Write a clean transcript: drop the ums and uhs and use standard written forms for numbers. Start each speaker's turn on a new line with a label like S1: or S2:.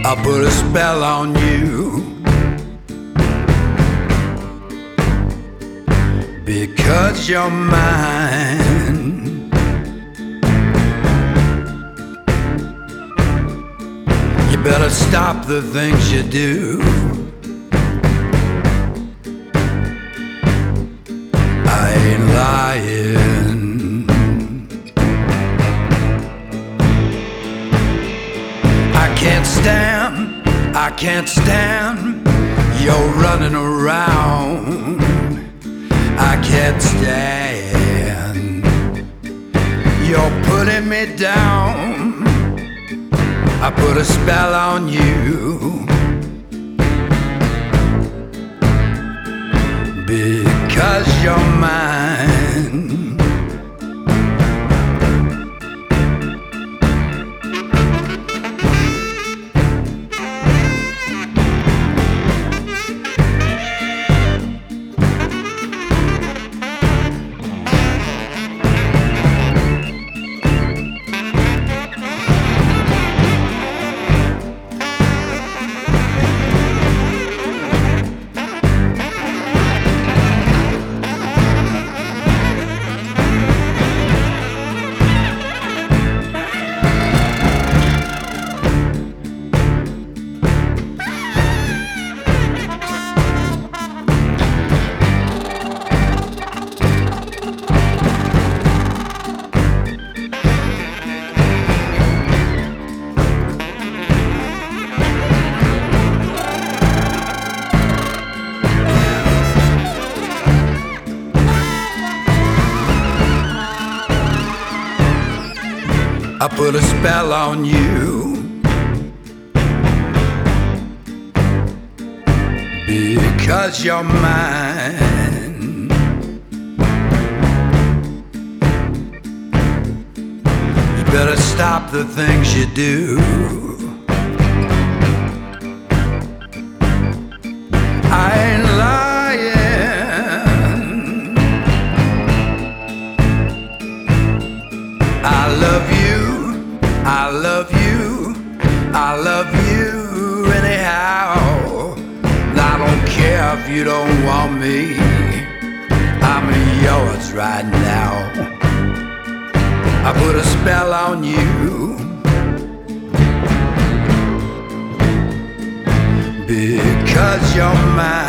S1: I put a spell on you because you're mine. You better stop the things you do. I ain't lying. I can't stand you're running around. I can't stand you're putting me down. I put a spell on you because you're mine. I put a spell on you because you're mine. You better stop the things you do. I ain't lying. I love you. I love you, I love you anyhow. I don't care if you don't want me, I'm yours right now. I put a spell on you because you're mine.